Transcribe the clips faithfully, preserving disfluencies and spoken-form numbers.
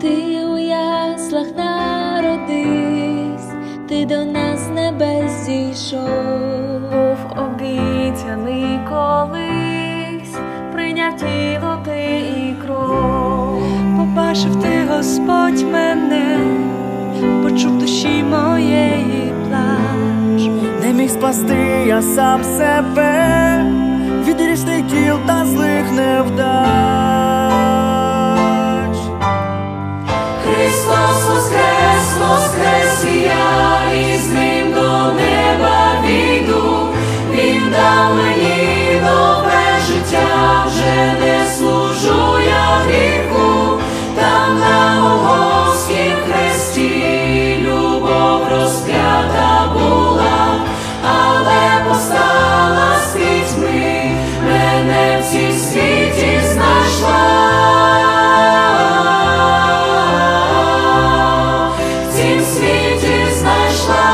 Ти у яслах народився, ти до нас з небес зійшов. Був обіцяний колись, прийняв тіло ти і кров. Побачив ти, Господь, мене, почув душі моєї плач. Не міг спасти я сам себе від різних діл та злих невдач. Христос воскрес, воскрес і я, і з ним до неба війду. Він дав мені нове життя, вже не служу я гріху. Там на Голгофськім хресті любов розп'ята була, але постала з пітьми, мене в цій світі знайшла. В цім світі знайшла.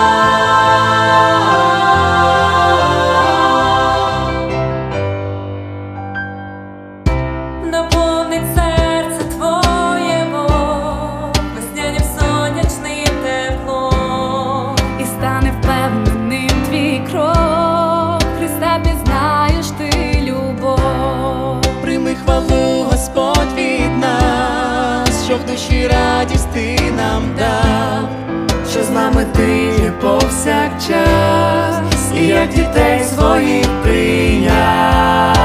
Наповнить серце твоє Бог весняним сонячним теплом, І стане впевненим твій крок, Христа пізнаєш ти любов. Прийми хвалу, Господь, від нас, що в душі радість ти нам дав, що з нами ти є повсякчас, і як дітей своїх прийняв.